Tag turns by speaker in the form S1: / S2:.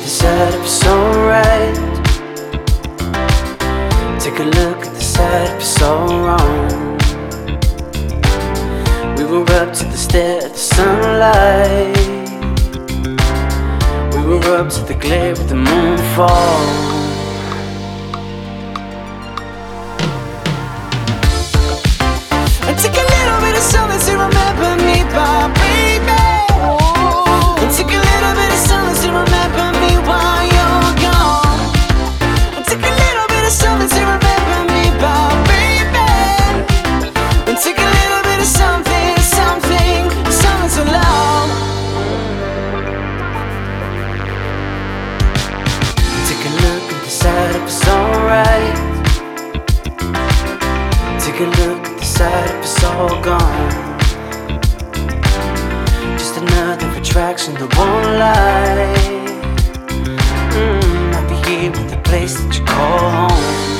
S1: decide if it's alright. Take a look and decide if it's all wrong. We were up to the stare of the sunlight. We were up to the glare of the moonfall. And take a little bit of something to remember me by, baby. And take a little bit of something to remember me while you're gone. And take a little bit of something to remember me by, baby. And take a little bit of something, something, something so long. Take a look and decide if it's alright. Take a look and decide if it's all gone. Just another attraction that won't lie. I'll be here with the place that you call home.